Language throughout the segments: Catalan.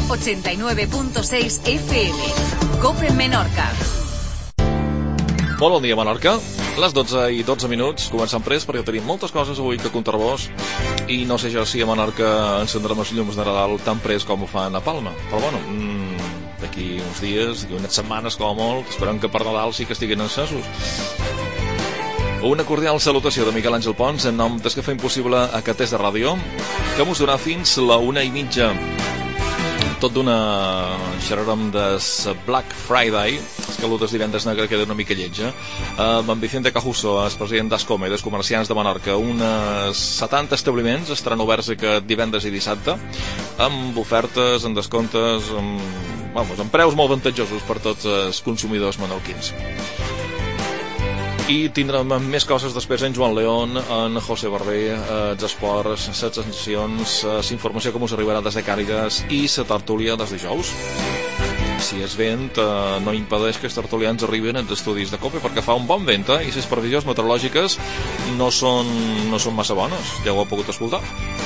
89.6 FM. COPE Menorca. Molt bon dia, Menorca. Les 12 i 12 minuts, començant prest, perquè tenim moltes coses avui que contar-vos, i no sé jo si a Menorca encendrem els llums de Nadal tan prest com ho fan a Palma. Però bueno, d'aquí uns dies, d'aquí unes setmanes com a molt, esperem que per Nadal sí que estiguin encesos. Una cordial salutació de Miquel Àngel Pons en nom des que fa impossible aquest test de ràdio, que mos durà fins la 1:30. Tot d'una xerrarem des Black Friday, que l'últim divendres negre queda una mica lletja. En Vicente Cajuso, el president d'Ascome, dels comerciants de Menorca, unes 70 establiments estaran oberts aquest divendres i dissabte, amb ofertes, amb descomptes, amb preus molt avantatjosos per tots els consumidors menorquins. I tindrem més coses després en Joan León, en José Barber, els esports, les sensacions, l'informació que us arribarà des de Càrigas i la tertúlia des de dijous. Si és vent, no impedeix que els tertulians arribin als estudis de COPE, perquè fa un bon vent, i les previsions meteorològiques no són massa bones, ja ho heu pogut escoltar.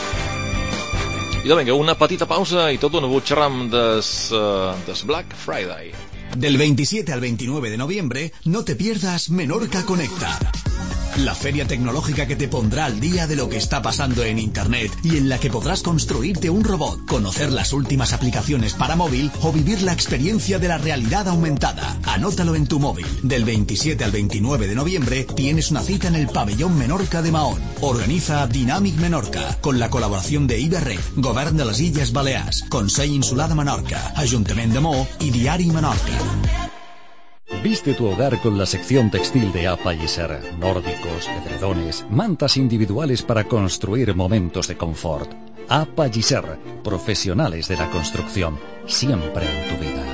I vinga, una petita pausa i tot d'una xerram des Black Friday. Del 27 al 29 de noviembre, no te pierdas Menorca Conecta. La feria tecnológica que te pondrá al día de lo que está pasando en Internet y en la que podrás construirte un robot, conocer las últimas aplicaciones para móvil o vivir la experiencia de la realidad aumentada. Anótalo en tu móvil. Del 27 al 29 de noviembre tienes una cita en el Pabellón Menorca de Mahón. Organiza Dynamic Menorca, con la colaboración de Iberrec, Govern de les Illes Balears, Consell Insular de Menorca, Ajuntament de Maó y Diari Menorca. Viste tu hogar con la sección textil de APA Gisser. Nórdicos, edredones, mantas individuales para construir momentos de confort. APA Gisser, profesionales de la construcción, siempre en tu vida.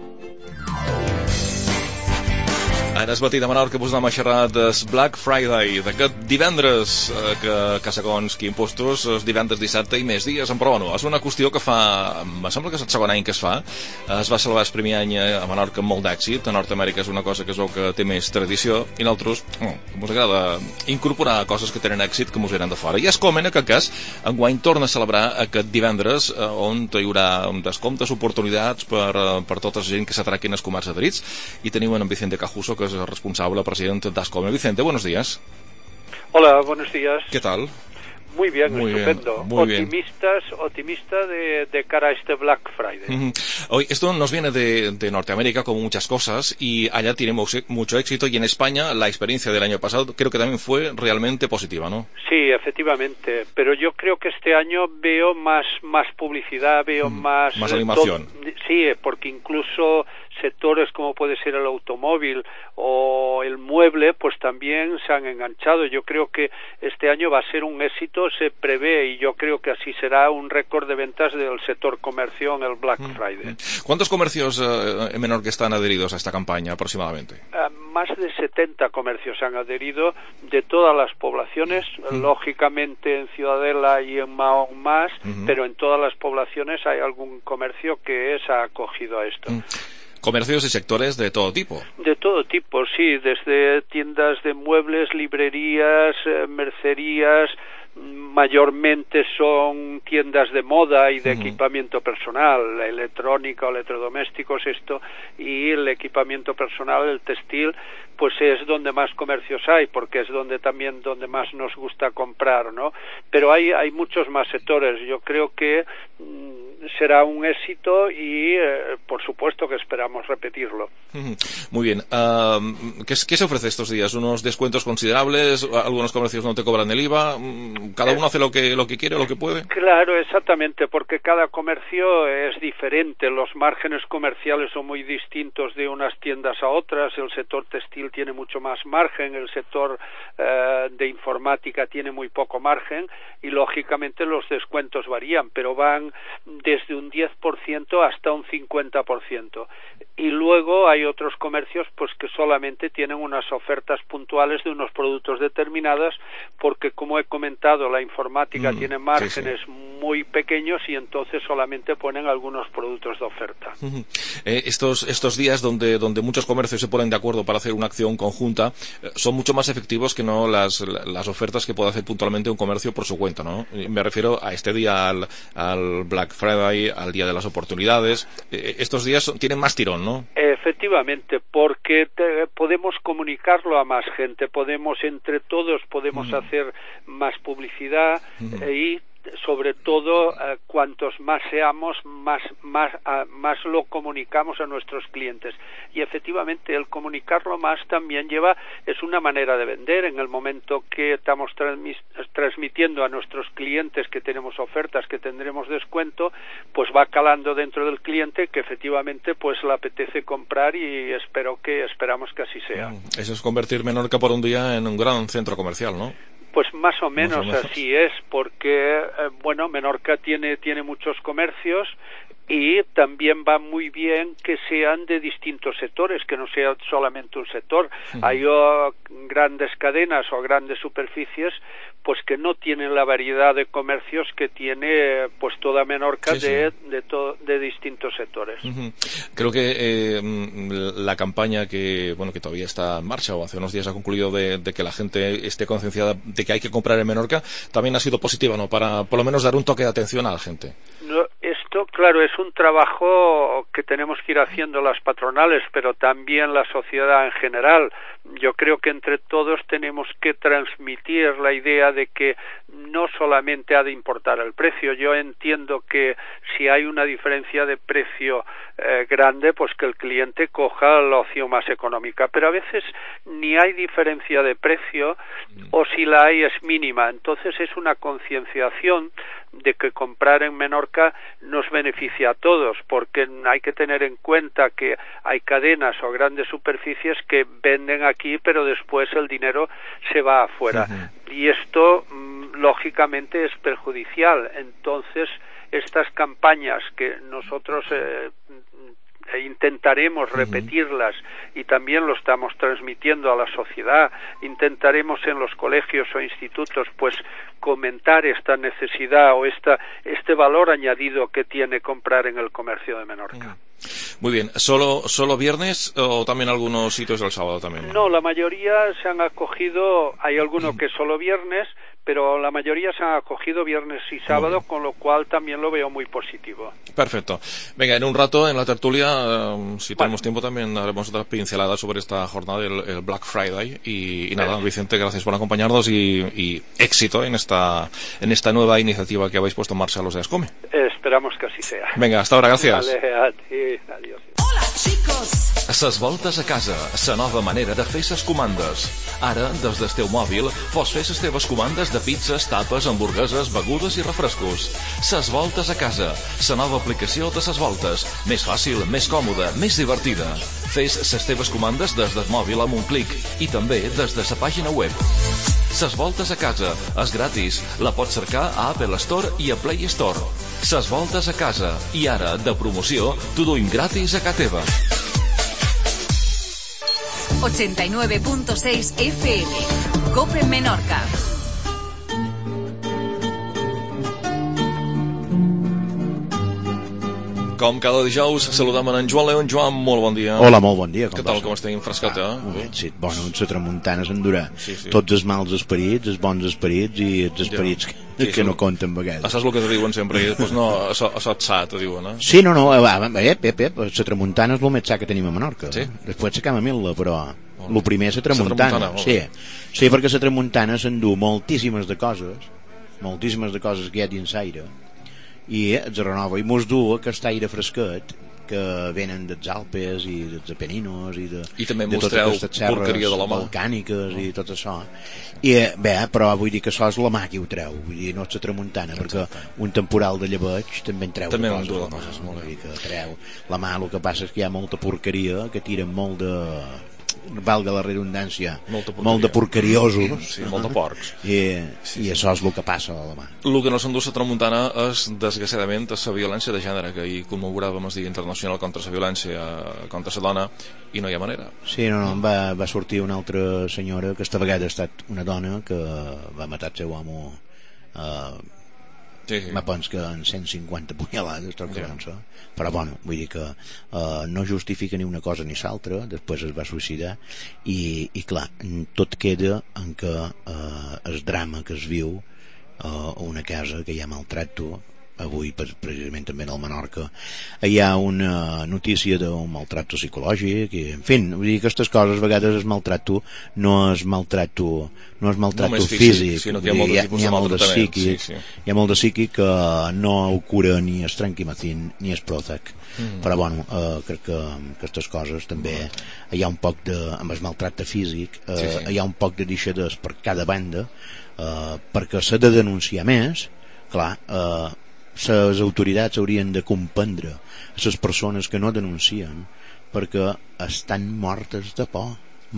En el matí de Menorca us anem a xerrar des Black Friday, d'aquest divendres, que segons quin postos, és divendres, dissabte i més dies, però bueno, és una qüestió que me sembla que és el segon any que es fa. Es va celebrar el primer any a Menorca amb molt d'èxit. A Nord-Amèrica és una cosa que es veu que té més tradició, i nosaltres ens agrada incorporar coses que tenen èxit que ens venen de fora. I Ascome, en aquest cas, enguany torna a celebrar aquest divendres, on hi haurà descomptes, oportunitats per tota la gent que s'atraquen als comerç adherits, i tenim en Vicente Cajuso, que es responsable, presidente de Ascome. Vicente, buenos días. Hola, buenos días. ¿Qué tal? Muy bien, estupendo. Muy Optimista de cara a este Black Friday. Hoy, esto nos viene de Norteamérica, como muchas cosas, y allá tiene mucho éxito, y en España la experiencia del año pasado creo que también fue realmente positiva, ¿no? Sí, efectivamente, pero yo creo que este año veo más publicidad, veo más animación. Sí, porque incluso sectores como puede ser el automóvil o el mueble, pues también se han enganchado. Yo creo que este año va a ser un éxito, se prevé, y yo creo que así será un récord de ventas del sector comercio en el Black Friday. ¿Cuántos comercios en Menorca están adheridos a esta campaña aproximadamente? Más de 70 comercios han adherido de todas las poblaciones, lógicamente en Ciudadela y en Mahón más, pero en todas las poblaciones hay algún comercio que se ha acogido a esto. Comercios y sectores de todo tipo. De todo tipo, sí, desde tiendas de muebles, librerías, mercerías, mayormente son tiendas de moda y de equipamiento personal, la electrónica o electrodomésticos, esto, y el equipamiento personal, el textil, pues es donde más comercios hay, porque es donde más nos gusta comprar, ¿no? Pero hay muchos más sectores. Yo creo que será un éxito y por supuesto que esperamos repetirlo. Muy bien. ¿Qué se ofrece estos días? ¿Unos descuentos considerables? ¿Algunos comercios no te cobran el IVA? ¿Cada uno hace lo que quiere o lo que puede? Claro, exactamente, porque cada comercio es diferente. Los márgenes comerciales son muy distintos de unas tiendas a otras. El sector textil tiene mucho más margen, el sector de informática tiene muy poco margen, y lógicamente los descuentos varían, pero van desde un 10% hasta un 50%. Y luego hay otros comercios pues que solamente tienen unas ofertas puntuales de unos productos determinados, porque como he comentado, comentado, la informática tiene márgenes muy pequeños y entonces solamente ponen algunos productos de oferta. Estos días donde muchos comercios se ponen de acuerdo para hacer una acción conjunta son mucho más efectivos que no las ofertas que puede hacer puntualmente un comercio por su cuenta, ¿no? Me refiero a este día, al Black Friday, al Día de las Oportunidades. Estos días tienen más tirón, ¿no? Efectivamente, porque podemos comunicarlo a más gente, entre todos podemos hacer más publicidad y sobre todo cuantos más seamos, más lo comunicamos a nuestros clientes. Y efectivamente el comunicarlo más también es una manera de vender. En el momento que estamos transmitiendo a nuestros clientes que tenemos ofertas, que tendremos descuento, pues va calando dentro del cliente que efectivamente pues le apetece comprar y esperamos que así sea. Eso es convertir Menorca por un día en un gran centro comercial, ¿no? Pues más o menos así es, porque Menorca tiene muchos comercios y también va muy bien que sean de distintos sectores, que no sea solamente un sector. Hay grandes cadenas o grandes superficies pues que no tienen la variedad de comercios que tiene pues toda Menorca de distintos sectores. Creo que la campaña que todavía está en marcha o hace unos días ha concluido de que la gente esté concienciada de que hay que comprar en Menorca también ha sido positiva, ¿no? Para por lo menos dar un toque de atención a la gente. Esto, claro, es un trabajo que tenemos que ir haciendo las patronales, pero también la sociedad en general. Yo creo que entre todos tenemos que transmitir la idea de que no solamente ha de importar el precio. Yo entiendo que si hay una diferencia de precio grande, pues que el cliente coja la opción más económica, pero a veces ni hay diferencia de precio o si la hay es mínima. Entonces es una concienciación de que comprar en Menorca nos beneficia a todos, porque hay que tener en cuenta que hay cadenas o grandes superficies que venden aquí, pero después el dinero se va afuera. Y esto, lógicamente, es perjudicial. Entonces, estas campañas que nosotros intentaremos repetirlas y también lo estamos transmitiendo a la sociedad, intentaremos en los colegios o institutos pues comentar esta necesidad o este valor añadido que tiene comprar en el comercio de Menorca. Muy bien, ¿solo viernes o también algunos sitios del sábado también? No, la mayoría se han acogido, hay alguno que es solo viernes, pero la mayoría se han acogido viernes y sábado, con lo cual también lo veo muy positivo. Perfecto. Venga, en un rato en la tertulia, si tenemos tiempo, también haremos otra pincelada sobre esta jornada, el Black Friday. Y nada, Vicente, gracias por acompañarnos y éxito en esta nueva iniciativa que habéis puesto en marcha los de Ascome. Esperamos que así sea. Venga, hasta ahora, gracias. Vale, a ti, adiós. Hola, chicos! Ses voltes a casa, la nova manera de fer ses comandes. Ara, des del teu mòbil, pots fer les teves comandes de pizzas, tapes, hamburgueses, begudes i refrescos. Ses voltes a casa, la nova aplicació de Ses Voltes. Més fàcil, més còmoda, més divertida. Fes les teves comandes des del mòbil amb un clic i també des de la pàgina web. Ses Voltes a casa és gratis. La pots cercar a Apple Store i a Play Store. Ses Voltes a casa. I ara, de promoció, t'ho duim gratis a casa teva. 89.6 FM. COPE Menorca. Com cada dijous, saludem en Joan León. Joan, molt bon dia. Hola, molt bon dia. Què tal, com estem? Fresquet, Sí, bueno, la tramuntana s'endurà. Sí. Tots els mals esperits, els bons esperits i els esperits que no compten a vegades. Saps el que te diuen sempre? Pues no, això et sa, te diuen, eh? Sí, no, la tramuntana és el més sa que tenim a Menorca. Sí? Després s'acaba mil·la, però el primer és la tramuntana. Sí, perquè la tramuntana s'endú moltíssimes de coses que hi ha dins l'aire, i es renova i mos du aquest aire fresquet que venen dels Alpes i dels Apeninos i també mostreu porqueria de l'home volcàniques i tot això, i bé, però vull dir que això és la mà que ho treu, vull dir, no és la tramuntana, perquè un temporal de llebeig també en treu coses, molt bé, que treu la mà. El que passa és que hi ha molta porqueria que tiren molt de, valga la redundància, molt de porcariosos, sí, molt de porcs, i això és el que passa a la mà. El que no s'endú la tramuntana és, desgraciadament, la violència de gènere, que ahir commemoràvem el Dia Internacional contra la violència contra la dona, i no hi ha manera. Sí, no, va sortir una altra senyora, que esta vegada ha estat una dona, que va matar el seu home me penso que en 150 punyalades però bueno, vull dir que no justifica ni una cosa ni l'altra. Després es va suïcidar i clar, tot queda en que el drama que es viu a una casa que hi ha maltracto. Avui precisament també al Menorca hi ha una notícia d'un maltracto psicològic i, en fi, vull dir que aquestes coses a vegades el maltracto no és maltracto físic, sinó que hi ha molt de psíquic, hi ha molt de psíquic que no ho cura ni el Tranquimacin ni el Prozac. Però bueno, crec que aquestes coses també hi ha un poc de, amb el maltracte físic hi ha un poc de deixadors per cada banda, perquè s'ha de denunciar més. Clar, les autoritats haurien de comprendre les persones que no denuncien, perquè estan mortes de por.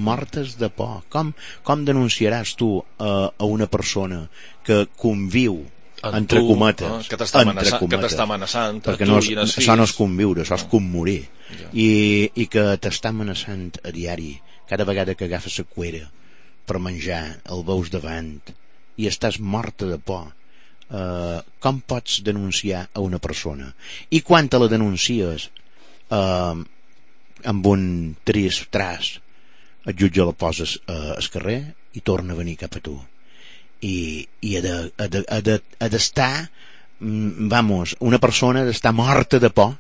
Com denunciaràs tu a una persona que conviu entre cometes, que t'està amenaçant, perquè això no és conviure, això és commorir, i que t'està amenaçant a diari cada vegada que agafes la cuera per menjar, el veus davant i estàs morta de por. Com pots denunciar a una persona? I quan te la denuncies amb un tras, el jutge la poses al carrer i torna a venir cap a tu i ha d'estar una persona ha d'estar morta de por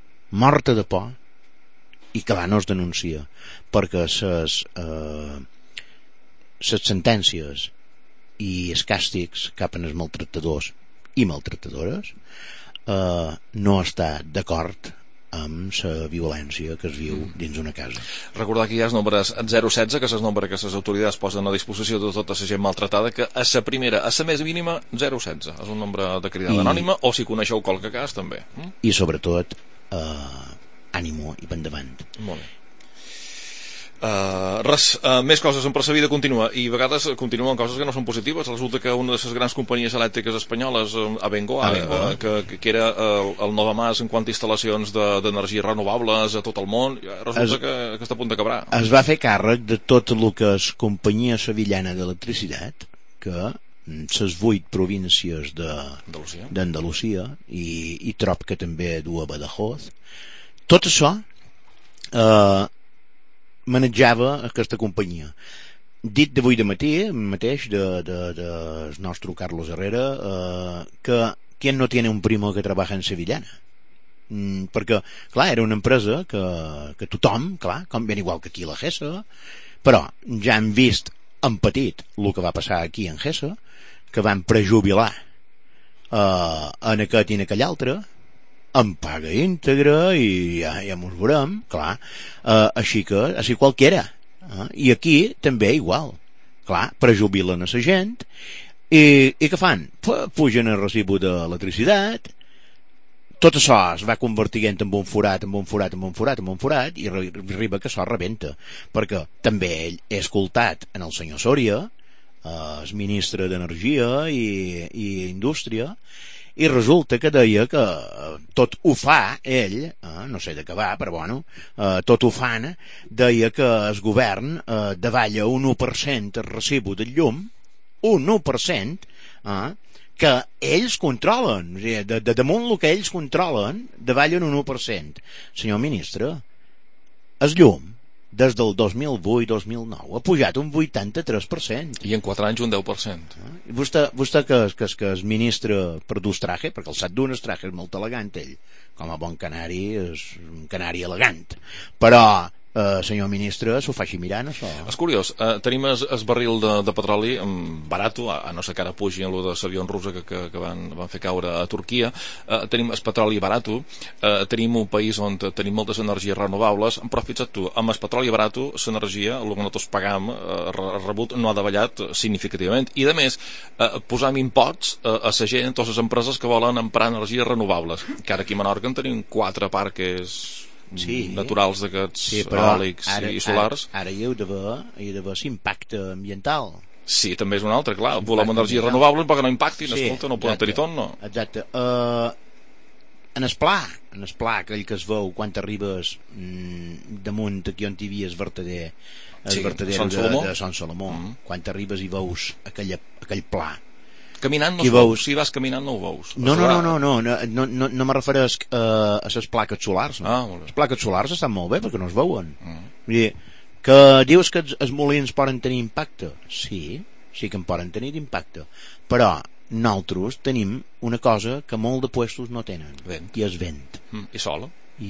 i clar, no es denuncia perquè les sentències i els càstigs cap als maltractadors i maltractadores no està d'acord amb la violència que es viu dins una casa. Recordar que hi ha els nombres 016, que és el nombre que les autoritats posen a disposició de tota la gent maltratada, que a la primera, a la més mínima, 016 és un nombre de cridada anònima, o si coneixeu qualque cas també. I sobretot ànimo i endavant. Molt bé. Més coses, sempre la vida continua i a vegades continuen coses que no són positives. Resulta que una de les grans companyies elèctriques espanyoles, Abengoa, que era el Nova Mas en quant a instal·lacions d'energies renovables a tot el món, resulta que està a punt de quebrar. Es va fer càrrec de tot el que és Companyia Sevillana d'Electricitat, que les 8 províncies d'Andalusia i trob que també du a Badajoz, tot això manejava aquesta companyia. Dit d'avui de matí mateix del nostre Carlos Herrera, que ¿quién no tiene un primo que trabaja en Sevillana? Perquè, clar, era una empresa que tothom, clar, com ben igual que aquí la GESA, però ja hem vist en petit el que va passar aquí en GESA, que van prejubilar en aquest i en aquell altre, amb paga íntegra i ja mos veurem, clar, així qualquiera, i aquí també igual, clar, prejubilen a la gent i què fan? Pugen el recibo d'electricitat, tot això es va convertint en un forat i arriba que això rebenta, perquè també ell he escoltat en el senyor Soria, el ministre d'Energia i Indústria, i resulta que deia que tot ho fa ell, no sé de què va, però bueno, tot ho fan, deia que el govern davalla un 1% el recibo del llum, un 1%, que ells controlen, o sigui, de damunt el que ells controlen davallen un 1%. Senyor ministre, el llum des del 2008-2009 ha pujat un 83%. I en 4 anys un 10%. Vostè que és ministre per dur traje, perquè el sap d'un traje és molt elegant ell, com a bon canari és un canari elegant, però senyor ministre, s'ho faci mirant això. És curiós, tenim el barril de petroli barat, a no ser que ara pugi en l'avió russa que van fer caure a Turquia, tenim el petroli barat, tenim un país on tenim moltes energies renovables, però fixa't tu, amb el petroli barat l'energia, el que nosaltres pagam rebut, no ha davallat significativament, i a més posam imposts a la gent, a les empreses que volen emprar energies renovables, que ara aquí a Menorca en tenim 4 parques naturals d'aquests eòlics i solars. Ara hi ha d'haver l'impacte ambiental. Sí, també és un altre, clar, volem energies renovables perquè no impactin, escolta, no poden tenir tot, no? Exacte. En el pla aquell que es veu quan arribes damunt aquí on hi havia el vertader de Son Salomó, quan arribes i veus aquell pla Caminant no es veus, si vas caminant no ho veus. No me refereix a les plaques solars. Les plaques solars estan molt bé perquè no es veuen. Vull dir, que dius que els molins poden tenir impacte? Sí que en poden tenir impacte, però nosaltres tenim una cosa que molt de puestos no tenen, i és vent. I sol.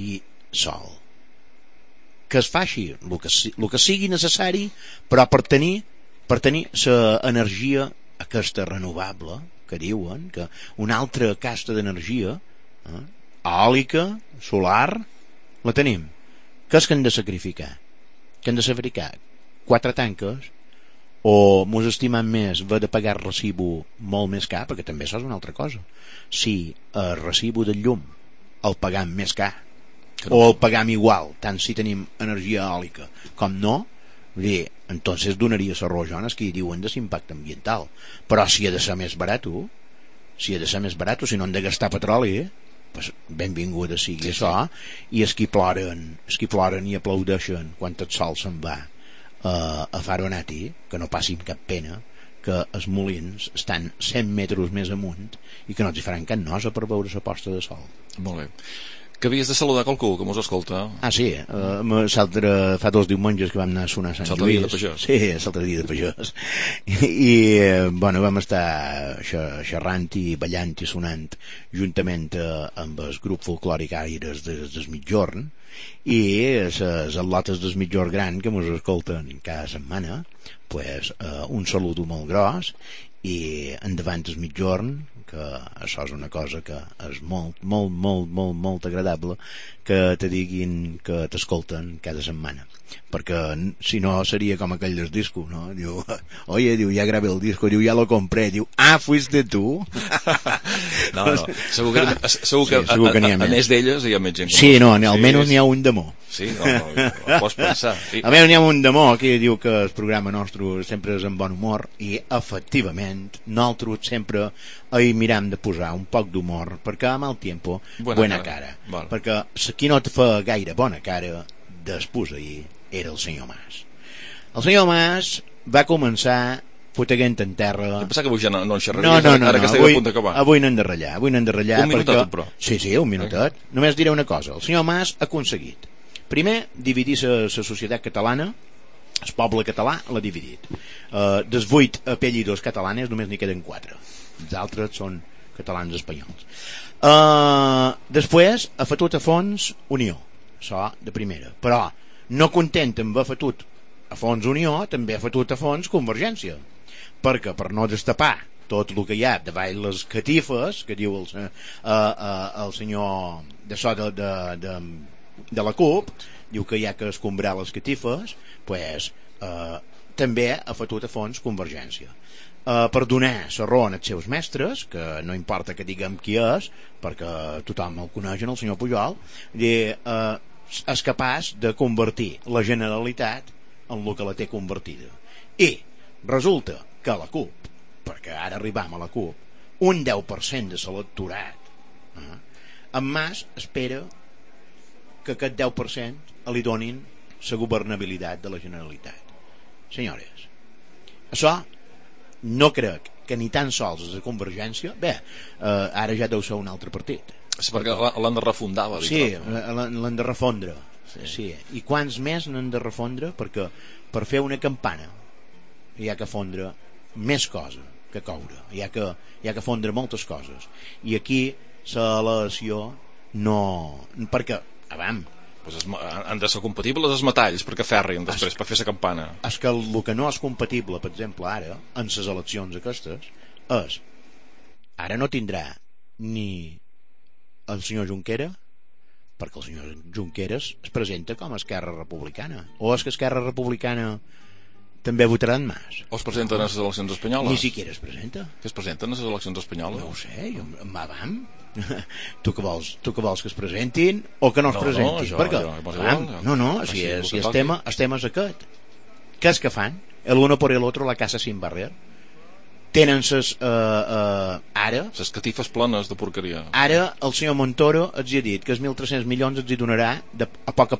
Que es fa així, el que sigui necessari, però per tenir l'energia aquesta renovable, que diuen, que una altra casta d'energia, eòlica, solar, la tenim. Què és que hem de sacrificar? Que hem de sacrificar 4 tanques, o mos estimem més haver de pagar recibo molt més car, perquè també això és una altra cosa. Si el recibo del llum el pagam més car, o el pagam igual, tant si tenim energia eòlica com no, bé, entonces donaria les rojones que hi diuen de l'impacte ambiental. Però si ha de ser més barat, si no hem de gastar petroli, pues benvinguda sigui això. I els qui ploren i aplaudeixen quan el sol se'n va a Faronati, que no passin cap pena, que els molins estan 100 metres més amunt i que no els hi faran cap nosa per veure la posta de sol. Molt bé. Que havies de saludar qualcú que mos escolta. Sí, fa 2 diumenges que vam anar a sonar a Sant Lluís. Dia de Pagès. Sí, l'altre dia de Pagès. I vam estar xerrant i ballant i sonant juntament amb el grup folclòric Aires del Migjorn, i les al·lotes del Migjorn gran que mos escolten cada setmana, pues, un saludo molt gros i endavant el Migjorn, que això és una cosa que és molt agradable que te diguin que t'escolten cada setmana, perquè si no seria com aquell del disco, no? Diu, oye, ja grabé el disco, diu, ja lo compré, diu, fuiste tu? No, segur que a més d'elles hi ha més gent. Sí, no, almenys n'hi ha un d'amor. Sí, no, pots pensar. Almenys n'hi ha un d'amor que diu que el programa nostre sempre és amb bon humor, i efectivament nosaltres sempre hi miram de posar un poc d'humor, perquè amb el tiempo buena cara. Perquè qui no te fa gaire bona cara després ahir era el senyor Mas. El senyor Mas va començar foteguent en terra. Em pensava que avui ja no en xerraries, ara que estem a punt d'acabar. Avui no hem de ratllar. Un minutet, però. Sí, un minutet. Només diré una cosa. El senyor Mas ha aconseguit, primer, dividir la societat catalana. El poble català l'ha dividit. Dels 8 apellidos catalanes només n'hi queden 4. Els altres són catalans espanyols. Després ha fotut a fons Unió, això de primera. Però no content amb haver fotut a fons Unió, també ha fotut a fons Convergència, perquè per no destapar tot el que hi ha davall les catifes que diu el senyor de la CUP, diu que hi ha que escombrar les catifes, pues, també ha fotut a fons Convergència, per donar la raó als seus mestres, que no importa que diguem qui és, perquè tothom el coneix, el senyor Pujol, és capaç de convertir la Generalitat en el que la té convertida. I resulta que la CUP, perquè ara arribam a la CUP, un 10% de l'electorat, en Mas espera que aquest 10% li donin la governabilitat de la Generalitat. Senyores, això no crec que ni tan sols és de Convergència. Bé, ara ja deu ser un altre partit. Sí, perquè l'han de refundar. Sí, l'han de refondre. Sí. I quants més n'han de refondre? Perquè per fer una campana hi ha que fondre més coses que coure. Hi ha que fondre moltes coses. I aquí l'elecció no... Perquè, pues han de ser compatibles els metalls perquè ferrin després per fer la campana. És que el que no és compatible, per exemple, ara en les eleccions aquestes és, ara no tindrà ni el senyor Junqueras, perquè el senyor Junqueras es presenta com a Esquerra Republicana, o és que Esquerra Republicana també votaran Mas, o es presenten a les eleccions espanyoles? Ni siquiera es presenta. Que es presenten a les eleccions espanyoles? No ho sé, tu que vols que es presentin o que no es presentin? Si el tema és aquest. Què és que fan? El uno por el otro la casa sin barrer. Tenen ara les catifes plenes de porqueria. Ara el senyor Montoro els ha dit que els 1.300 milions els hi donarà a poc.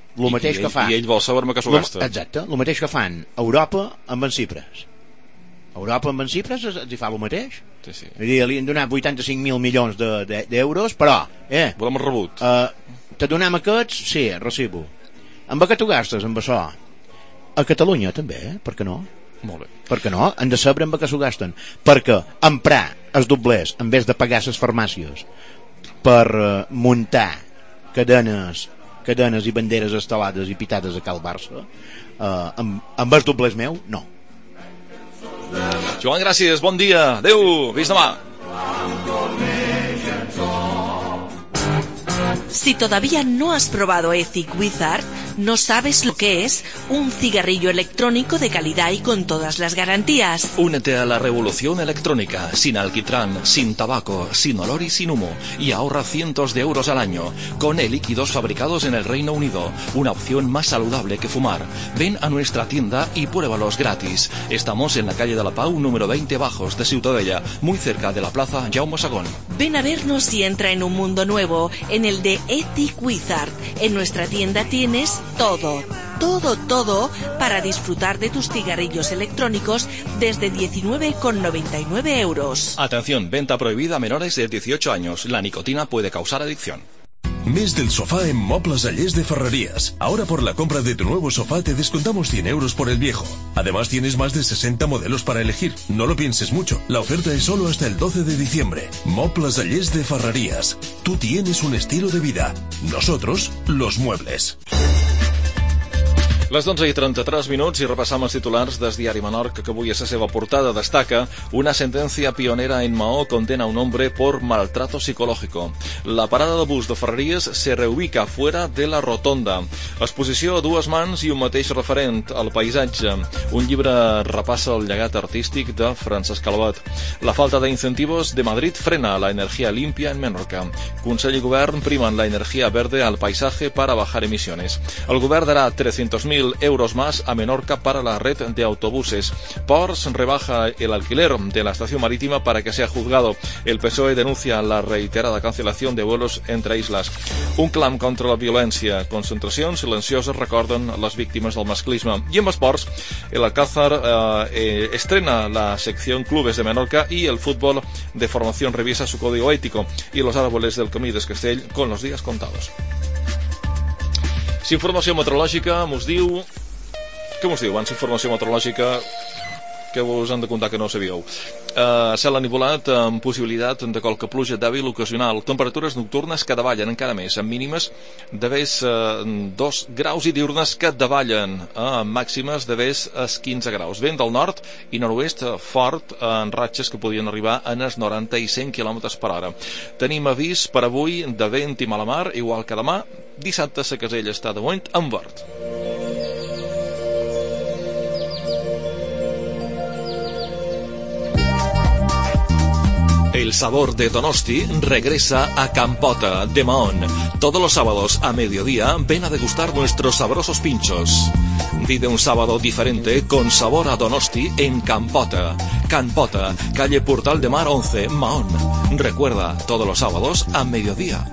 I ell vol saber-me que s'ho gasta. Exacte, el mateix que fan a Europa amb en Cipres. Europa amb en xifres hi fa el mateix. Sí. Li han donat 85.000 milions d'euros, però volem el rebut. Te donem aquests, sí, recibo. Amb què tu gastes, amb això? A Catalunya també, per què no? Molt bé. Per què no? Han de saber amb què s'ho gasten, perquè emprar els doblers en vez de pagar les farmàcies per muntar cadenes i banderes instal·lades i pitades a Cal Barça, amb els doblers meu, no. Joan, gràcies, bon dia, adeu, fins demà. Si todavía no has probado Ethic Wizard, no sabes lo que es un cigarrillo electrónico de calidad y con todas las garantías. Únete a la revolución electrónica, sin alquitrán, sin tabaco, sin olor y sin humo, y ahorra cientos de euros al año, con e-líquidos fabricados en el Reino Unido, una opción más saludable que fumar. Ven a nuestra tienda y pruébalos gratis. Estamos en la calle de la Pau, número 20 Bajos, de Ciutadella, muy cerca de la plaza Jaume II. Ven a vernos y entra en un mundo nuevo, en el de Ethic Wizard. En nuestra tienda tienes todo para disfrutar de tus cigarrillos electrónicos desde 19,99 euros. Atención, venta prohibida a menores de 18 años. La nicotina puede causar adicción. Mes del sofá en Mobles Allés de Ferrerías. Ahora por la compra de tu nuevo sofá te descontamos 100 euros por el viejo. Además tienes más de 60 modelos para elegir. No lo pienses mucho. La oferta es solo hasta el 12 de diciembre. Mobles Allés de Ferrerías. Tú tienes un estilo de vida. Nosotros, los muebles. Les 11:33 i repassam els titulars del diari Menorca, que avui a la seva portada destaca: una sentencia pionera en Maó condena a un hombre por maltrato psicológico. La parada de bus de Ferreries se reubica fuera de la rotonda. Exposició a dues mans i un mateix referent, el paisatge. Un llibre repassa el llegat artístic de Francesc Calvet. La falta de incentivos de Madrid frena la energía limpia en Menorca. Consell i Govern priman la energía verde al paisaje para bajar emisiones. El Govern dará 300.000 euros más a Menorca para la red de autobuses. Ports rebaja el alquiler de la estación marítima para que sea juzgado. El PSOE denuncia la reiterada cancelación de vuelos entre islas. Un clam contra la violència. Concentracions silencioses recorden les víctimes del masclisme. I en esports, el Alcázar estrena la sección Clubes de Menorca y el fútbol de formación revisa su código ético. Y los árboles del Camí de Castell con los días contados. Informació meteorològica mos diu... Què mos diu abans informació meteorològica que us han de contar que no sabíeu? Cel anivolat amb possibilitat de qualque pluja dèbil ocasional. Temperatures nocturnes que davallen encara més, amb mínimes de vés 2 graus i diurnes que davallen amb màximes de vés 15 graus. Vent del nord i nord-oest fort en ratxes que podien arribar en els 90 i 100 km per hora. Tenim avís per avui de vent i mala mar, igual que demà. Dissabte la casella està de vent en verd. El sabor de Donosti regresa a Campota de Mahón. Todos los sábados a mediodía ven a degustar nuestros sabrosos pinchos. Vive un sábado diferente con sabor a Donosti en Campota. Campota, calle Portal de Mar 11, Mahón. Recuerda, todos los sábados a mediodía.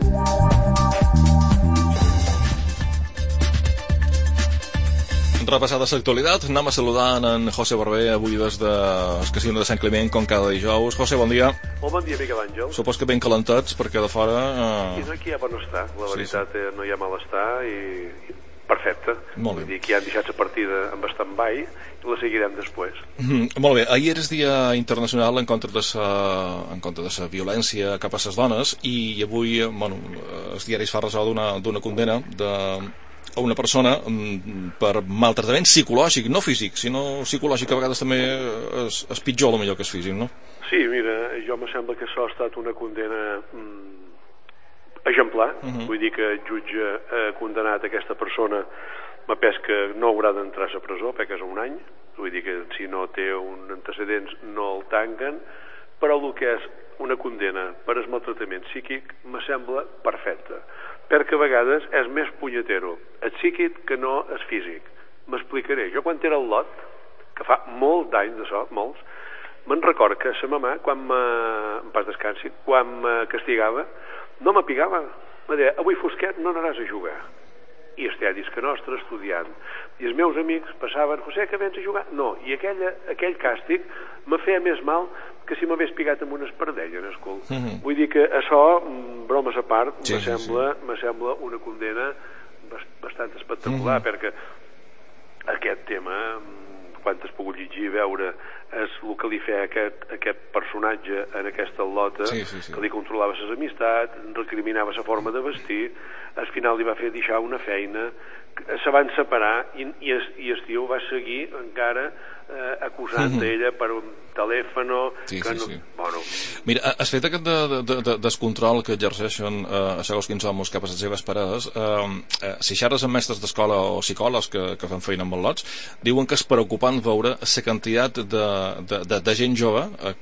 Repassada l'actualitat, anem a saludar en José Barber avui des del Casino de Sant Climent, com cada dijous. José, bon dia. Molt bon dia, Miquel Àngel. Supos que ben calentats, perquè de fora... I no, aquí hi ha bon estar, la veritat, sí. No hi ha malestar i perfecte. Molt bé. Vull dir que ja han deixat la partida amb stand-by i la seguirem després. Molt bé, ahir és Dia Internacional en contra de la violència cap a les dones i avui, bueno, els diaris fa ressò d'una condena a una persona per maltractament psicològic, no físic, sinó psicològic, que a vegades també és pitjor el millor que és físic, no? Sí, mira, jo me sembla que això ha estat una condena exemplar. Vull dir que el jutge ha condenat aquesta persona, m'apès que no haurà d'entrar a la presó, perquè és un any, vull dir que si no té un antecedents no el tanquen, però el que és una condena per el maltractament psíquic me sembla perfecta, perquè a vegades és més punyetero el psíquic que no el físic. M'explicaré. Jo quan era al lot, que fa molts d'anys d'això, molts, me'n record que sa mamà, en pas descansi, quan me castigava, no m'apigava. Me deia, avui fosquet no anaràs a jugar. i estar a disca nostra estudiant. I els meus amics passaven, José, que vens a jugar? No, i aquell càstig me feia més mal que si m'hagués picat amb una espardella en el cul. Vull dir que això, bromes a part, me sembla una condena bastant espectacular, perquè aquest tema, quan has pogut llegir i veure és el que li feia aquest personatge en aquesta lota, que li controlava les amistats, recriminava la forma de vestir, al final li va fer deixar una feina, se van separar i el tio va seguir encara acusant d'ella per un telèfon Bueno. Mira, has fet aquest descontrol que exerceixen segons quins homes cap a les seves parades. Si xerres amb mestres d'escola o psicòlegs que fan feina amb els lots, diuen que és preocupant veure la quantitat de gent jove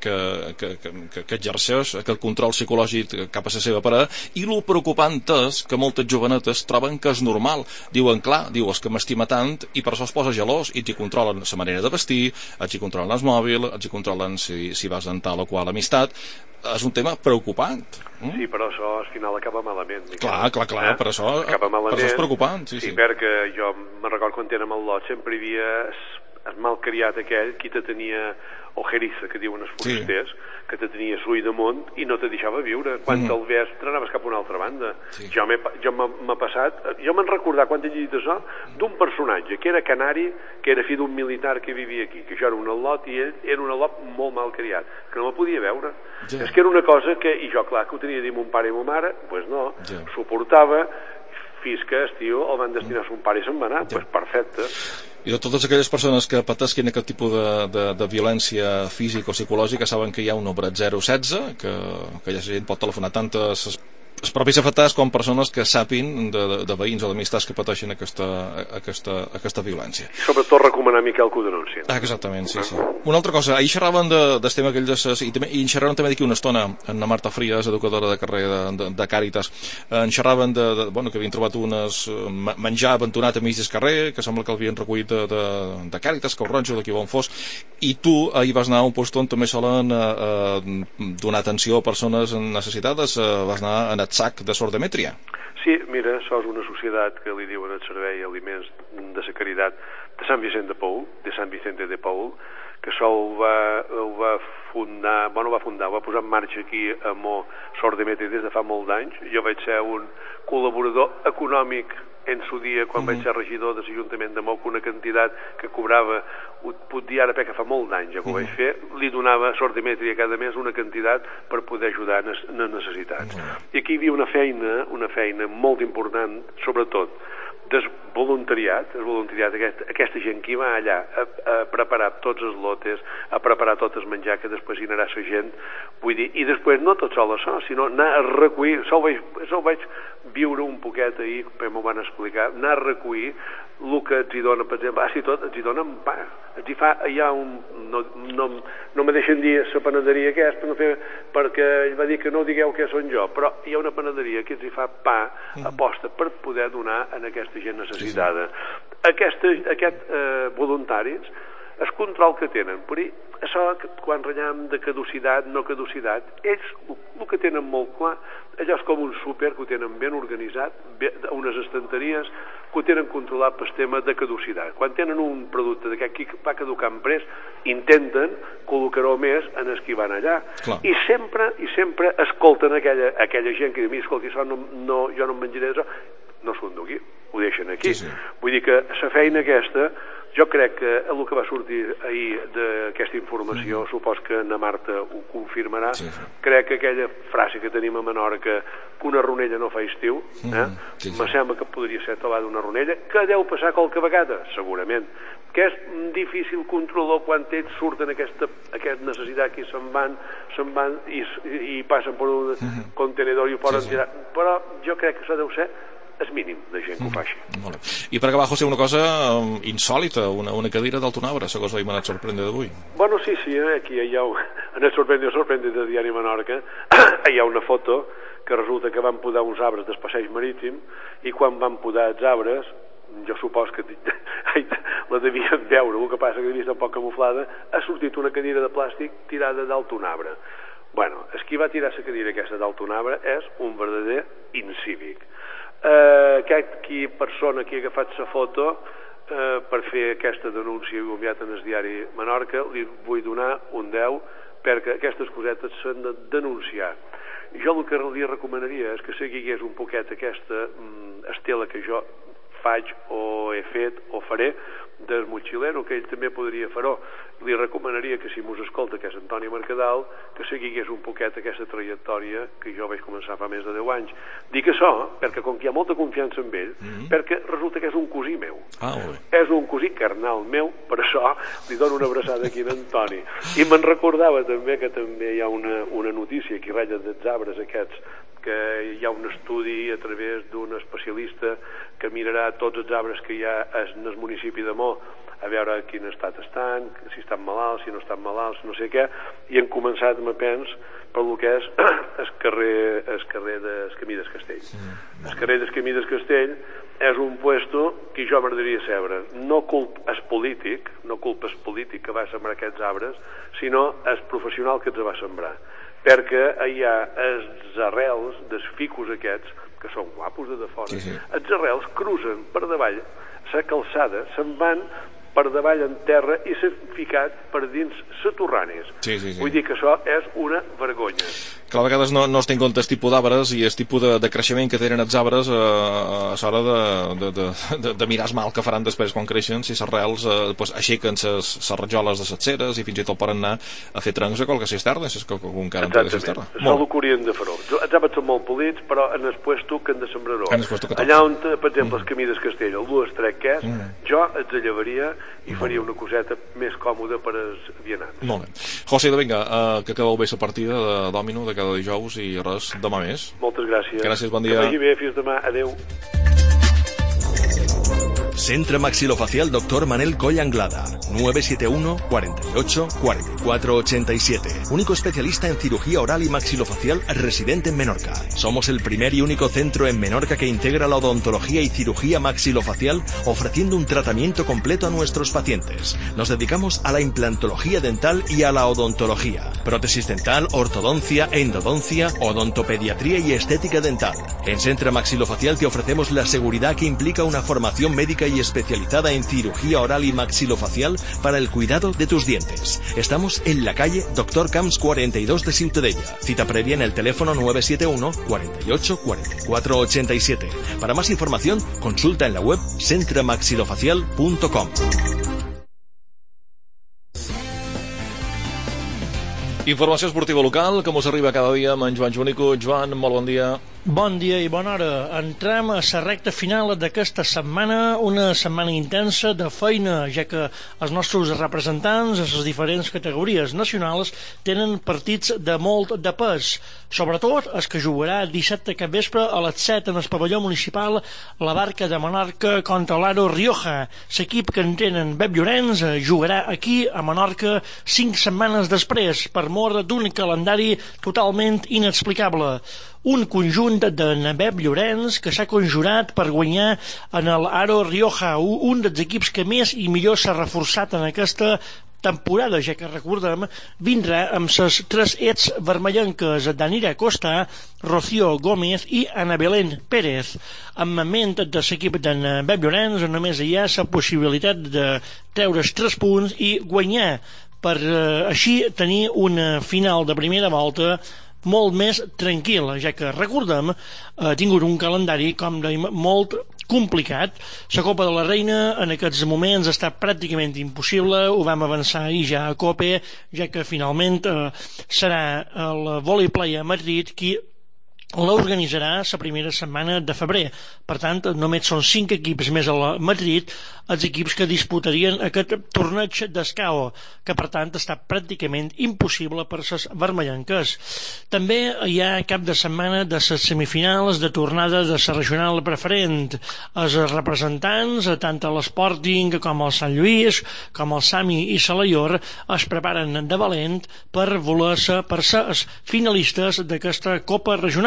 que exerceix aquest control psicològic cap a la seva parada, i el preocupant és que moltes jovenetes troben que és normal. Diuen, clar, és que m'estima tant i per això es posa gelós, i t'hi controlen la manera de vestir, els hi controlen el mòbil, els hi controlen si vas en tal o qual amistat. És un tema preocupant. Sí, però això al final acaba malament. Clar, per això és preocupant. Sí, perquè jo me'n recordo quan tèiem el lot, sempre hi havia el malcriat aquell qui te tenia ojeriza, que diuen els forasters, que te tenia l'ull damunt i no te deixava viure. Quan te'l veus, t'anaves cap a una altra banda. Jo m'ha passat, jo me'n recordar quan he llegit això, d'un personatge que era canari, que era fill d'un militar que vivia aquí, que jo era un al·lot i ell era un al·lot molt malcriat, que no me podia veure. És que era una cosa que, i jo clar que ho tenia a dir mon pare i mon mare, doncs no, suportava, fins que el tio el van destinar a son pare i se'n va anar, doncs perfecte. I de totes aquelles persones que patesquin aquest tipus de violència física o psicològica saben que hi ha un número 016, que ja la gent pot telefonar tant els propis afectats com persones que sàpin de veïns o d'amistats que pateixen aquesta violència. I sobretot recomanar a Miquel que ho denunciïn. Exactament, sí. Una altra cosa, ahir xerraven del tema aquell i en xerraven també d'aquí una estona en la Marta Frías, educadora de carrer de Càritas. En xerraven que havien trobat menjar abandonat a mig del carrer, que sembla que l'havien recollit de Càritas, Cau Roig o d'aquí on fos, i tu ahir vas anar a un lloc on també solen donar atenció a persones necessitades, vas anar en el sac de Sordemetria. Sí, mira, això és una societat que li diuen el Servei d'Aliments de la Caritat de Sant Vicent de Paul, que això ho va posar en marxa aquí a Sordemetria des de fa molts anys. Jo vaig ser un col·laborador econòmic en su dia, quan vaig ser regidor de l'Ajuntament de Mou, una quantitat que cobrava, ho puc dir ara perquè fa molt d'anys ja que ho vaig fer, li donava a Sordemetria cada mes una quantitat per poder ajudar en les necessitats. I aquí hi havia una feina molt important, sobretot del voluntariat, aquesta gent que va allà a preparar tots els lotes, a preparar tot el menjar que després hi anarà la gent, vull dir, i després no tot sol això, sinó anar a recollir, això ho vaig viure un poquet ahir, perquè m'ho van explicar, anar a recollir el que els hi dona, per exemple, els hi donen pa, els hi fa, hi ha no me deixen dir la panaderia que és, perquè ell va dir que no digueu que són jo, però hi ha una panaderia que els hi fa pa aposta per poder donar a aquesta gent necessitada. Aquests voluntaris, el control que tenen, per dir, això quan ratllem de caducitat, no caducitat, ells el que tenen molt clar, allò és com un súper que ho tenen ben organitzat, unes estanteries que ho tenen controlat pel tema de caducitat. Quan tenen un producte d'aquest que va caducar en pres, intenten col·locar-ho més en els que van allà. I sempre escolten aquella gent que diu, mira, escolta, això jo no em menjaré això, no s'ho endugui, ho deixen aquí. Vull dir que la feina aquesta, jo crec que el que va sortir ahir d'aquesta informació, supos que na Marta ho confirmarà, crec que aquella frase que tenim a Menorca, que una ronella no fa estiu, me sembla que podria ser talar d'una ronella, que deu passar qualque vegada, segurament, que és difícil controlar quan ells surten aquesta necessitat que se'n van i passen per un contenedor i ho poden tirar, però jo crec que això deu ser és mínim de gent que ho faci. I per acabar, José, una cosa insòlita, una cadira d'Altonabre, segons l'hem anat sorprendre d'avui. Bueno, sí, aquí hi ha en el sorprendre de Diari Menorca hi ha una foto que resulta que van podar uns arbres del passeig marítim i quan van podar els arbres, jo supos que la devien veure, el que passa que devia estar un poc camuflada, ha sortit una cadira de plàstic tirada d'Altonabre. Bueno, el qui va tirar la cadira aquesta d'Altonabre és un verdader incívic. Aquesta persona que ha agafat la foto per fer aquesta denúncia i ho ha enviat en el diari Menorca, li vull donar un 10 perquè aquestes cosetes s'han de denunciar. Jo el que li recomanaria és que seguís un poquet aquesta estela que jo faig o he fet o faré del motxilero, que ell també podria fer-ho. Li recomanaria que si mos escolta, que és Antoni Mercadal, que seguís un poquet aquesta trajectòria que jo vaig començar fa més de 10 anys. Dic això perquè com que hi ha molta confiança en ell, perquè resulta que és un cosí meu. És un cosí carnal meu, per això li dono una abraçada aquí a Antoni. I me'n recordava també que també hi ha una notícia aquí ratlla dels arbres aquests, que hi ha un estudi a través d'un especialista que mirarà tots els arbres que hi ha en el municipi de Mó, a veure quin estat estan, si estan malalts, si no estan malalts, no sé què, i hem començat, me pens, per el que és el carrer del Camí del Castell. El carrer del Camí del Castell és un puesto que jo m'agradaria seure. No culpa el polític que va sembrar aquests arbres, sinó el professional que els va sembrar. Perquè hi ha els arrels dels ficus aquests, que són guapos de fora, els arrels cruzen per davall la calçada, se'n van per davall en terra i s'han ficat per dins soterranis. Vull dir que això és una vergonya. Que a vegades no es té en compte el tipus d'arbres i el tipus de creixement que tenen els arbres a l'hora de mirar el mal que faran després quan creixen, si les arrels aixequen les rajoles de les ceres i fins i tot poden anar a fer troncs a qualque cisterna, si és que algun encara en té de cisterna. Això és el que haurien de fer-ho. Els arbres són molt polits, però en el puesto que han de sembrar-ho. Allà on, per exemple, el Camí del Castell, el dues trec que és, jo els llevaria i faria una coseta més còmoda per als vianants. Molt bé. José, vinga, que acabeu bé la partida de Dòmino de cada dijous i res, demà més. Moltes gràcies. Gràcies, bon dia. Que vagi bé, fins demà. Adeu. Centre Maxilofacial Dr. Manel Coll Anglada, 971 48 44 87. Único especialista en cirugía oral y maxilofacial residente en Menorca. Somos el primer y único centro en Menorca que integra la odontología y cirugía maxilofacial, ofreciendo un tratamiento completo a nuestros pacientes. Nos dedicamos a la implantología dental y a la odontología, prótesis dental, ortodoncia, endodoncia, odontopediatría y estética dental. En Centre Maxilofacial te ofrecemos la seguridad que implica una formación médica y especializada en cirugía oral y maxilofacial para el cuidado de tus dientes. Estamos en la calle Dr. Camps 42 de Ciutadella. Cita previa en el teléfono 971 48 44 87. Para más información, consulta en la web centremaxilofacial.com. Informació esportiva local, que mos arriba cada dia amb en Joan Joanico. Joan, molt bon dia. Bon dia i bona hora. Entrem a la recta final d'aquesta setmana, una setmana intensa de feina, ja que els nostres representants a les diferents categories nacionals tenen partits de molt de pes. Sobretot el que jugarà dissabte cap vespre a les 7 en el pavelló municipal la Barca de Menorca contra l'Aro Rioja. L'equip que entenen Pep Llorenç jugarà aquí a Menorca 5 setmanes després, per mor d'un calendari totalment inexplicable. Un conjunt de Pep Llorenç que s'ha conjurat per guanyar en l'Aro Rioja, un dels equips que més i millor s'ha reforçat en aquesta temporada, ja que recordem, vindrà amb les 3 ets vermellenques d'Anira Costa, Rocío Gómez i Ana Belén Pérez. Amb ment de l'equip d'en Pep Llorenç només hi ha la possibilitat de treure's 3 punts i guanyar, per així tenir una final de primera volta molt més tranquil, ja que, recordem, ha tingut un calendari, com dèiem, molt complicat. La Copa de la Reina en aquests moments està pràcticament impossible, ho vam avançar ahir ja a COPE, ja que finalment serà el Volleyplay a Madrid qui l'organitzarà la primera setmana de febrer. Per tant, només són 5 equips més a Madrid els equips que disputarien aquest torneig d'escao, que per tant està pràcticament impossible per les vermellenques. També hi ha cap de setmana de les semifinals de tornada de la regional preferent. Els representants, tant a l'Sporting com al Sant Lluís, com al Sami i Salaior, es preparen de valent per voler ser els finalistes d'aquesta Copa Regional.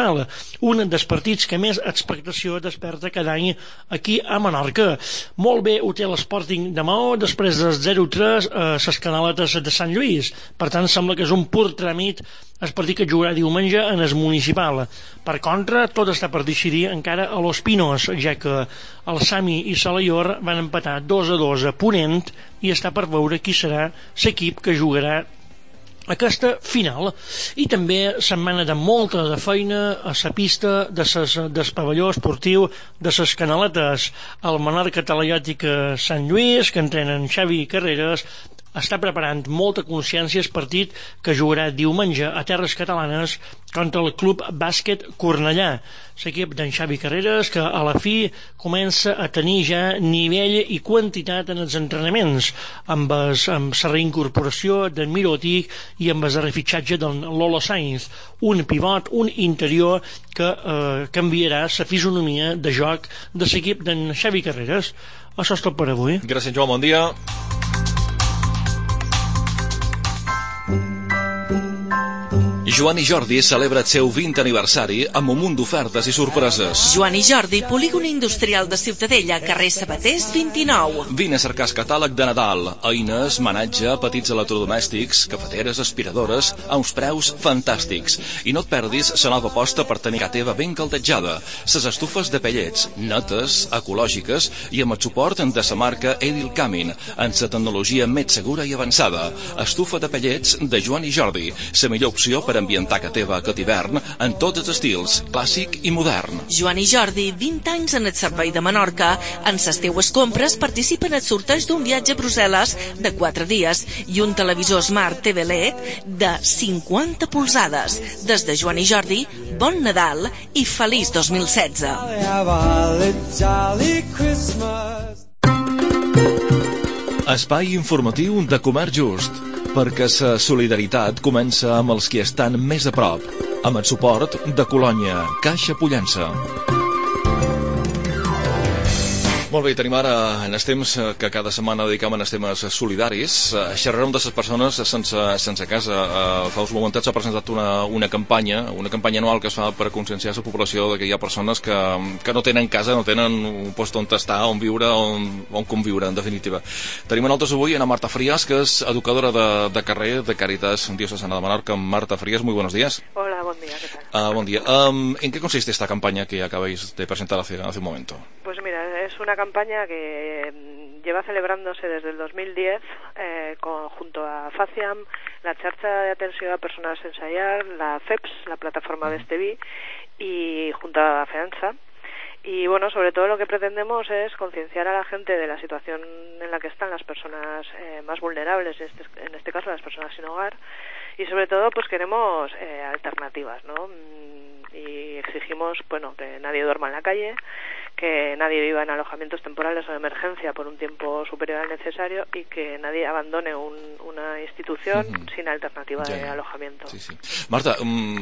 final, un dels partits que més expectació desperta cada any aquí a Menorca. Molt bé ho té l'Sporting de Maó després del 0-3 a les Canaletes de Sant Lluís. Per tant, sembla que és un pur tràmit el partit que jugarà diumenge en el municipal. Per contra, tot està per decidir encara a Los Pinos, ja que el Sami i Salaior van empatar 2-2 a Ponent i està per veure qui serà l'equip que jugarà aquesta final. I també setmana de molta de feina a la pista del pavelló esportiu de les Canaletes. El Menorca Talaiòtica Sant Lluís, que entrenen Xavi Carreras, està preparant molta consciència el partit que jugarà diumenge a terres catalanes contra el Club Bàsquet Cornellà. L'equip d'en Xavi Carreras, que a la fi comença a tenir ja nivell i quantitat en els entrenaments, amb la reincorporació d'en Mirotic i amb el refitxatge d'en Lolo Sainz, un pivot, un interior que canviarà la fisonomia de joc de l'equip d'en Xavi Carreras. Això és tot per avui. Gràcies, Joan, bon dia. Joan i Jordi celebra el seu 20 aniversari amb un munt d'ofertes i sorpreses. Joan i Jordi, polígon industrial de Ciutadella, carrer Sabaters 29. Vine a cercar el catàleg de Nadal, eines, menatge, petits electrodomèstics, cafeteres, aspiradores, a uns preus fantàstics. I no et perdis la nova aposta per tenir la teva ben caldejada. Ses estufes de pellets, netes, ecològiques i amb el suport de la marca Edil Camin, amb la tecnologia més segura i avançada. Estufa de pellets de Joan i Jordi, la millor opció per ambientar que teva aquest hivern en tots els estils, clàssic i modern. Joan i Jordi, 20 anys en el servei de Menorca. En les teues compres participa en el sorteig d'un viatge a Brussel·les de 4 dies i un televisor Smart TV LED de 50 polzades. Des de Joan i Jordi, bon Nadal i feliç 2016. Espai informatiu de Comerç Just, perquè la solidaritat comença amb els qui estan més a prop, amb el suport de Colònia, Caixa Pollença. Molt bé, tenim ara en els temps que cada setmana dedicam en els temes solidaris. Xerrarem de les persones sense casa. Fa uns momentets s'ha presentat una campanya anual que es fa per conscienciar la població de que hi ha persones que no tenen casa, no tenen un lloc on estar, on viure, on conviure, en definitiva. Tenim a nosaltres avui a Marta Frías, que és educadora de carrer de Càritas Diocesana de Menorca. Marta Frías, muy buenos días. Hola, buen día, ¿qué tal? Buen día. ¿En qué consiste esta campaña que acabáis de presentar hace un momento? Pues mira, es una campaña que lleva celebrándose desde el 2010 junto a FACIAM, la Xarxa de Atenció a Persones Sense Llar, la FEPS, la plataforma de Esteví, y junto a FEANSA. Y bueno, sobre todo lo que pretendemos es concienciar a la gente de la situación en la que están las personas más vulnerables, en este caso las personas sin hogar, y sobre todo pues queremos alternativas, ¿no? Y exigimos, bueno, que nadie duerma en la calle, que nadie viva en alojamientos temporales o de emergencia por un tiempo superior al necesario y que nadie abandone una institución sin alternativa de alojamiento. Sí, sí. Marta,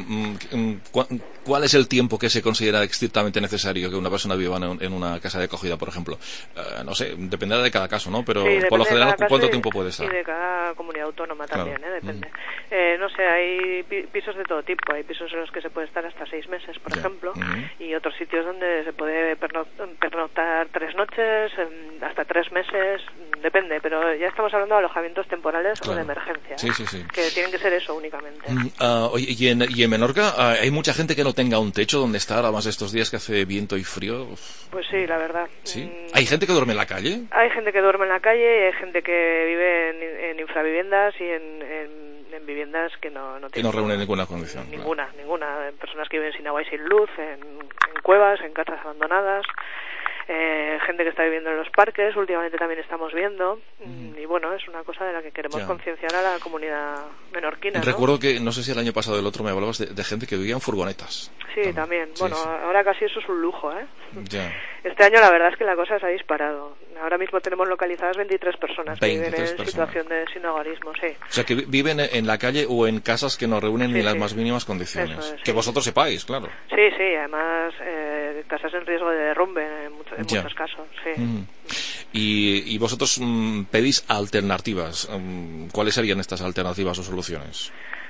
¿cuál es el tiempo que se considera estrictamente necesario que una persona viva en una casa de acogida, por ejemplo? No sé, dependerá de cada caso, ¿no? Pero sí, por lo general, ¿cuánto tiempo puede estar? Y de cada comunidad autónoma también, claro. Depende. No sé, hay pisos de todo tipo. Hay pisos en los que se puede estar hasta 6 meses, por ejemplo, y otros sitios donde se puede pernoctar 3 noches, hasta 3 meses, depende, pero ya estamos hablando de alojamientos temporales, claro, o de emergencia, sí. Que tienen que ser eso únicamente. Oye, ¿y en Menorca hay mucha gente que no tenga un techo donde estar, además de estos días que hace viento y frío? Pues sí, la verdad. ¿Sí? ¿Hay gente que duerme en la calle? Hay gente que duerme en la calle y hay gente que vive en infraviviendas y en viviendas que no tienen... Que no reúnen ninguna condición. Ninguna. Personas que viven sin agua y sin luz, en cuevas, en casas abandonadas... gente que está viviendo en los parques, últimamente también estamos viendo, y bueno, es una cosa de la que queremos concienciar a la comunidad menorquina, ¿no? Recuerdo que, no sé si el año pasado o el otro me hablabas de gente que vivía en furgonetas. Sí, también. Bueno, sí. Ahora casi eso es un lujo, ¿eh? Ya. Este año la verdad es que la cosa se ha disparado. Ahora mismo tenemos localizadas 23 personas que viven en situación de sinhogarismo, sí. O sea, que viven en la calle o en casas que no reúnen ni las más mínimas condiciones. Eso es, que vosotros sepáis, claro. Sí, además casas en riesgo de derrumbe en muchos casos, sí. Y vosotros pedís alternativas. ¿Cuáles serían estas alternativas o soluciones?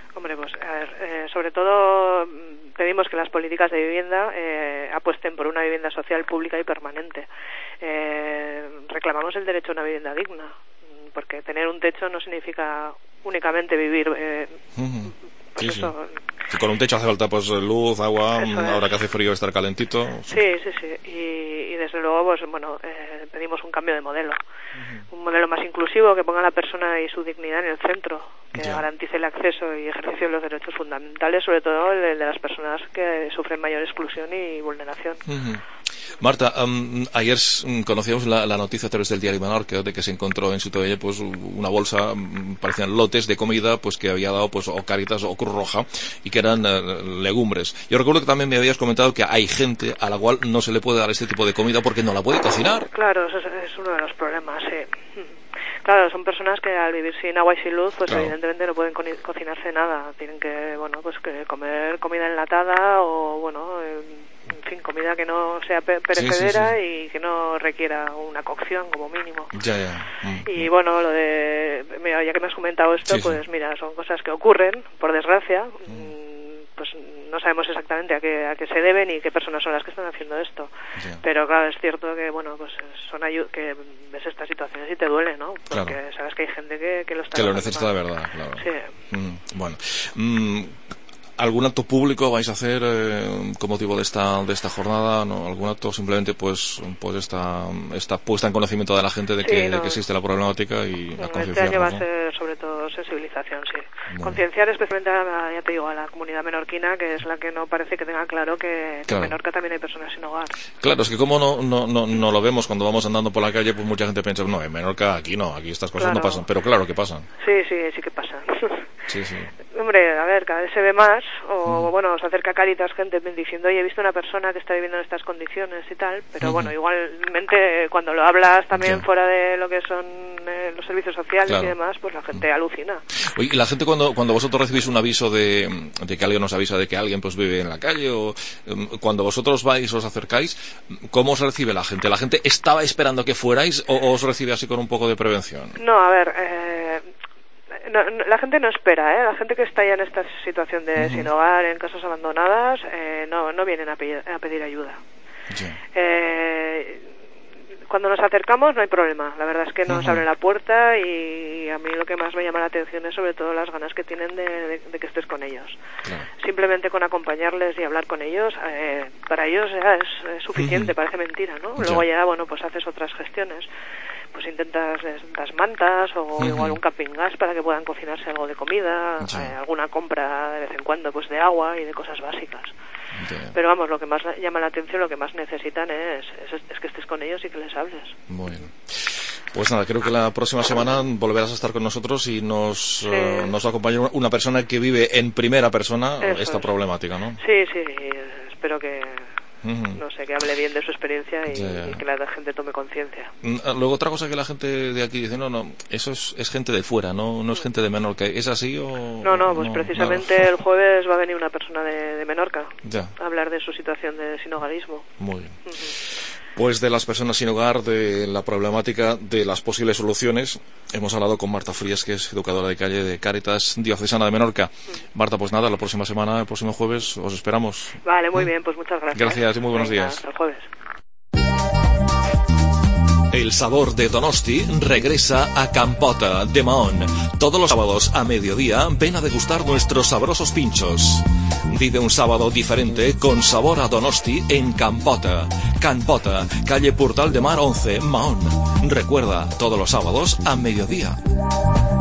Hombre, pues a ver, sobre todo pedimos que las políticas de vivienda apuesten por una vivienda social pública y permanente. Reclamamos el derecho a una vivienda digna, porque tener un techo no significa únicamente vivir. Pues sí, eso. Sí, con un techo hace falta pues luz, agua, ahora que hace frío estar calentito. Sí. Y desde luego, pues bueno, pedimos un cambio de modelo. Un modelo más inclusivo que ponga a la persona y su dignidad en el centro, que garantice el acceso y ejercicio de los derechos fundamentales, sobre todo el de las personas que sufren mayor exclusión y vulneración. Marta, ayer conocíamos la noticia a través del diario Menorca de que se encontró en Ciutadella pues una bolsa, parecían lotes de comida pues que había dado pues o Cáritas o Cruz Roja y que eran legumbres. Yo recuerdo que también me habías comentado que hay gente a la cual no se le puede dar este tipo de comida porque no la puede cocinar. Claro, eso es uno de los problemas, sí. Claro, son personas que al vivir sin agua y sin luz, pues evidentemente no pueden cocinarse nada. Tienen que, bueno, pues que comer comida enlatada o, bueno, en fin, comida que no sea perecedera y que no requiera una cocción como mínimo. Y bueno, lo de, mira, ya que me has comentado esto, pues mira, son cosas que ocurren, por desgracia. Pues no sabemos exactamente a qué se debe ni qué personas son las que están haciendo esto. Pero claro, es cierto que, bueno, pues son que ves estas situaciones y te duele, ¿no? Porque sabes que hay gente que lo está que lo necesita de verdad, claro. Sí. Bueno. ¿Algún acto público vais a hacer con motivo de esta jornada? ¿No? ¿Algún acto simplemente pues esta puesta en conocimiento de la gente de que existe la problemática y la concienciar? Este año va a ser sobre todo sensibilización, sí. Concienciar especialmente ya te digo, a la comunidad menorquina, que es la que no parece que tenga claro que en Menorca también hay personas sin hogar. Claro, es que como no lo vemos cuando vamos andando por la calle, pues mucha gente piensa, no, en Menorca aquí no, aquí estas cosas no pasan, pero claro que pasan. Sí que pasan. Sí. Hombre, a ver, cada vez se ve más, o bueno, se acerca a Cáritas gente diciendo, oye, he visto una persona que está viviendo en estas condiciones y tal, pero bueno, igualmente cuando lo hablas también fuera de lo que son los servicios sociales y demás, pues la gente alucina. Oye, y la gente cuando vosotros recibís un aviso de que alguien os avisa de que alguien pues vive en la calle, o cuando vosotros vais, os acercáis, ¿cómo os recibe la gente? ¿La gente estaba esperando que fuerais o os recibe así con un poco de prevención? No, a ver, la gente no espera, la gente que está ya en esta situación de sin hogar, en casas abandonadas, no vienen a pedir ayuda. Cuando nos acercamos no hay problema, la verdad es que nos abren la puerta y a mí lo que más me llama la atención es sobre todo las ganas que tienen de que estés con ellos. Simplemente con acompañarles y hablar con ellos, para ellos ya es suficiente, parece mentira, ¿no? Luego ya, bueno, pues haces otras gestiones. Pues intentas das mantas o igual un camping gas para que puedan cocinarse algo de comida, alguna compra de vez en cuando pues de agua y de cosas básicas. Pero vamos, lo que más llama la atención, lo que más necesitan es que estés con ellos y que les hables. Muy bien. Pues nada, creo que la próxima semana volverás a estar con nosotros y nos acompaña una persona que vive en primera persona esta problemática, ¿no? Sí, espero que no sé, que hable bien de su experiencia y que la gente tome conciencia. Luego otra cosa que la gente de aquí dice, no, eso es gente de fuera, no es gente de Menorca. ¿Es así o...? No, pues precisamente el jueves va a venir una persona de Menorca a hablar de su situación de sinhogarismo. Muy bien. Pues de las personas sin hogar, de la problemática, de las posibles soluciones, hemos hablado con Marta Frías, que es educadora de calle de Cáritas Diocesana de Menorca. Marta, pues nada, la próxima semana, el próximo jueves, os esperamos. Vale, muy bien, pues muchas gracias. Gracias y muy buenos días. Hasta el jueves. El sabor de Donosti regresa a Campota de Mahón. Todos los sábados a mediodía ven a degustar nuestros sabrosos pinchos. Vive un sábado diferente con sabor a Donosti en Campota. Campota, calle Portal de Mar 11, Mahón. Recuerda, todos los sábados a mediodía.